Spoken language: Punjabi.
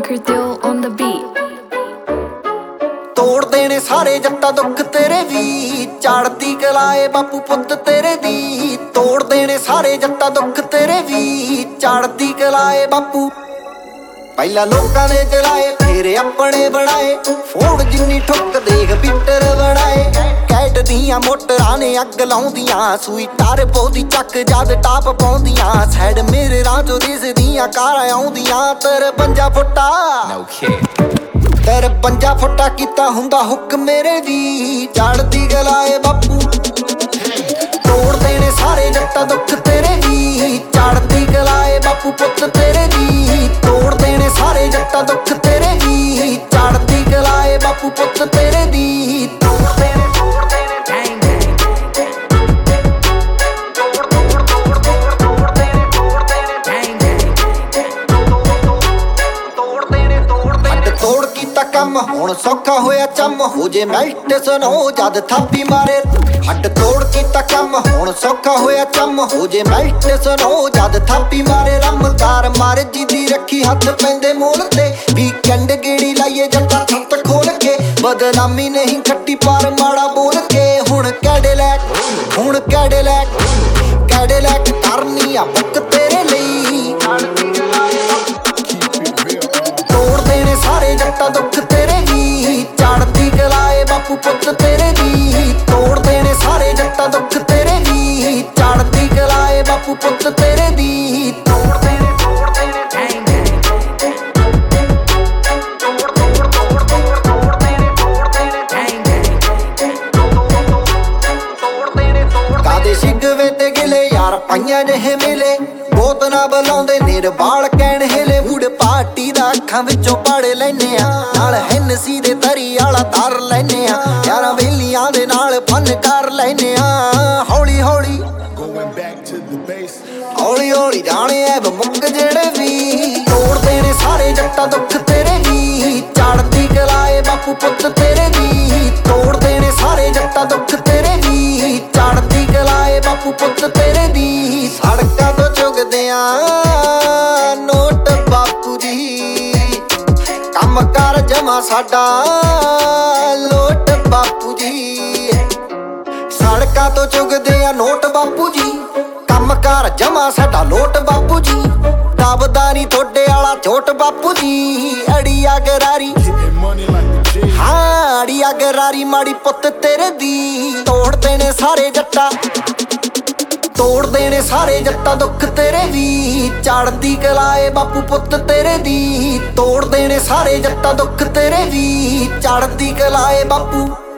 Record deal on the beat. ਤੋੜ ਦੇਣੇ ਸਾਰੇ ਜੱਟਾਂ ਦੁੱਖ ਤੇਰੇ ਵੀ ਚੜਦੀ ਕਲਾਏ ਬਾਪੂ ਪੁੱਤ ਤੇਰੇ ਦੀ ਤੋੜ ਦੇਣੇ ਸਾਰੇ ਜੱਟਾਂ ਦੁੱਖ ਤੇਰੇ ਵੀ ਚੜਦੀ ਕਲਾਏ ਬਾਪੂ ਪਹਿਲਾਂ ਲੋਕਾਂ ਦੇ ਜਲਾਏ ਫੇਰ ਆਪਣੇ ਬਣਾਏ ਫੋੜ ਜਿੰਨੀ ਠੁੱਕ ਦੇਖ ਬਿੱਟਰ ਬਣਾਏ ਕੈਟ ਦੀਆਂ ਮੋਟਰਾਂ ਨੇ ਅੱਗ ਲਾਉਂਦੀਆਂ ਸੂਈ ਟਾਰ ਪੋਦੀ ਚੱਕ ਜਦ ਟਾਪ ਪਾਉਂਦੀਆਂ ਸਾਈਡ ਮੇਰੇ ਰਾਜੋ ਦਿਸਦੀਆਂ ਕਾਰਾਂ ਆਉਂਦੀਆਂ ਤੇਰੇ 50 ਫੁੱਟਾ ਤੇਰੇ 50 ਫੁੱਟਾ ਕੀਤਾ ਹੁੰਦਾ ਹੁੱਕ ਮੇਰੇ ਦੀ ਚੜਦੀ ਗਲਾਏ ਬਾਪੂ ਤੋੜ ਦੇਣੇ ਸਾਰੇ ਜੱਟਾਂ ਦੁੱਖ ਤੇਰੇ ਵੀ ਚੜਦੀ ਗਲਾਏ ਬਾਪੂ ਪੁੱਤ ਤੇਰੇ ਦੀ ਤੋੜ ਦੇਣੇ ਸਾਰੇ ਜੱਟਾਂ ਦੁੱਖ ਤੇਰੇ ਵੀ ਚੜਦੀ ਗਲਾਏ ਬਾਪੂ ਪੁੱਤ ਤੇਰੇ ਦੀ ਤੋੜ ਦੇਣੇ ਤੋੜ ਕੀਤਾ ਕੰਮ ਹੁਣ ਸੌਖਾ ਹੋਇਆ ਚੰਮ ਹੋ ਜੇ ਮੈਲਟ ਸੁਣੋ ਜਦ ਥਾਪੀ ਮਾਰੇ ਹੱਡ ਤੋੜ ਕੀਤਾ ਕੰਮ ਹੁਣ ਸੌਖਾ ਹੋਇਆ ਚੰਮ ਹੋ ਜੇ ਮੈਲਟ ਸੁਣੋ ਜਦ ਥਾਪੀ ਮਾਰੇ ਰਮਦਾਰ ਮਾਰੇ ਜਿੱਦੀ ਰੱਖੀ ਹੱਥ ਪੈਂਦੇ ਮੋਲ ਤੇ ਵੀਕਐਂਡ ਗੇੜੀ ਲਾਈਏ ਜੱਟਾਂ ਛੱਤ ਖੋਲ ਕੇ ਬਦਨਾਮੀ ਨਹੀਂ ਖੱਟੀ ਪਰ ਮਾੜਾ ਬੋਲ ਕੇ ਹੁਣ ਕੈਡੇਲੈਕ ਕਰਨੀ ਆ ਬੁੱਕ ਤੇਰੇ ਲਈ ਤੋੜ ਦੇਣੇ ਸਾਰੇ ਜੱਟਾਂ ਦੁੱਖ ਤੇਰੇ ਵੀ ਚੜਦੀ ਗਲਾਏ ਬਾਪੂ ਪੁੱਤ ਤੇਰੇ ਦੀ ਤੋੜ ਦੇਣੇ ਸਾਰੇ ਜੱਟਾਂ ਦੁੱਖ ਤੇਰੇ ਵੀ ਚੜਦੀ ਗਲਾਏ ਬਾਪੂ ਪੁੱਤ ਤੇਰੇ ਦੀ ਤੋੜ ਦੇਣੇ ਕਾਦੇ ਸਿਗਵੇ ਤੇ ਗਿਲੇ ਯਾਰ ਪਾਈਆਂ ਜਿਹੇ ਮਿਲੇ ਬਹੁਤ ਨਾ ਬੁਲਾਉਂਦੇ ਨਿਰਵਾਲ ਕਹਿਣ ਹਿਲੇ ਮੂਡ ਪਾਰਟੀ ਦਾ ਅੱਖਾਂ ਵਿੱਚੋਂ ਪੜ ਲੈਨੇ ਆ ਨਾਲ ਹੈਨਸੀ ਦੇ ਤਰੀ ਵਾਲਾ ਧਰ ਲੈਨੇ ਆ ਯਾਰਾਂ ਵੇਲੀਆਂ ਦੇ ਨਾਲ ਫਨ ਕਰ ਲੈਨੇ ਆ ਹੌਲੀ ਹੌਲੀ ਜਾਣੇ ਐ ਮੁੱਕ ਜਿਹੜੇ ਵੀ ਤੋੜ ਦੇਣੇ ਸਾਰੇ ਜੱਟਾਂ ਦੁੱਖ ਤੇਰੇ ਵੀ ਚੜਦੀ ਗਲਾਏ ਬਾਪੂ ਪੁੱਤ ਤੇਰੇ ਦੀ ਤੋੜ ਦੇਣੇ ਸਾਰੇ ਜੱਟਾਂ ਦੁੱਖ ਤੇਰੇ ਵੀ ਚੜਦੀ ਗਲਾਏ ਬਾਪੂ ਪੁੱਤ ਤੇਰੇ ਦੀ ਸੜਕਾਂ ਤੋਂ ਚੁਗਦੇ ਆ ਨੋਟ ਬਾਪੂ ਜੀ ਕੰਮ ਕਰ ਜਮਾ ਸਾਡਾ ਲੋਟ ਬਾਪੂ ਜੀ ਸੜਕਾਂ ਤੋਂ ਚੁਗਦੇ ਆ ਨੋਟ ਬਾਪੂ ਜੀ ਕੰਮ ਕਰ ਜਮਾ ਸਾਡਾ ਲੋਟ ਬਾਪੂ ਜੀ ਦਬਦਾ ਨੀ ਥੋੜੇ ਵਾਲਾ ਛੋਟ ਬਾਪੂ ਜੀ ਅੜੀਆ ਗਰਾਰੀ ਹਾਂ ਅੜੀਆ ਗਰਾਰੀ ਮਾੜੀ ਪੁੱਤ ਤੇਰੇ ਦੀ ਤੋੜ ਦੇਣੇ ਸਾਰੇ ਜੱਟਾਂ ਤੋੜ ਦੇਣੇ ਸਾਰੇ ਜੱਟਾਂ ਦੁੱਖ ਤੇਰੇ ਵੀ ਚੜਦੀ ਗਲਾਏ ਬਾਪੂ ਪੁੱਤ ਤੇਰੇ ਦੀ ਤੋੜ ਦੇਣੇ ਸਾਰੇ ਜੱਟਾਂ ਦੁੱਖ ਤੇਰੇ ਵੀ ਚੜਦੀ ਗਲਾਏ ਬਾਪੂ